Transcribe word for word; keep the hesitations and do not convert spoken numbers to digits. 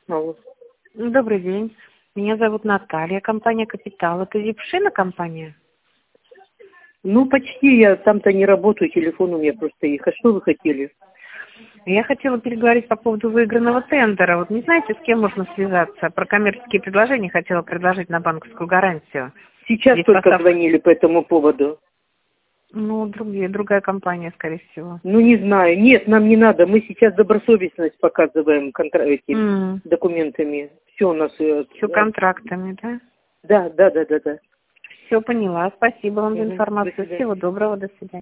Алло. Добрый день. Меня зовут Наталья, компания «Капитал». Это Зипшина компания? Ну, почти я там-то не работаю, телефон у меня просто их. А что вы хотели? Я хотела переговорить по поводу выигранного тендера. Вот не знаете, с кем можно связаться? Про коммерческие предложения хотела предложить на банковскую гарантию. Сейчас Здесь только поставка... звонили по этому поводу. Ну, другие, другая компания, скорее всего. Ну, не знаю. Нет, нам не надо. Мы сейчас добросовестность показываем контра... этим Mm. документами. Все у нас... э, Все контрактами, да? Да, да, да, да, да. Все поняла. Спасибо вам за Мгм. До информацию. свидания. Всего доброго. До свидания.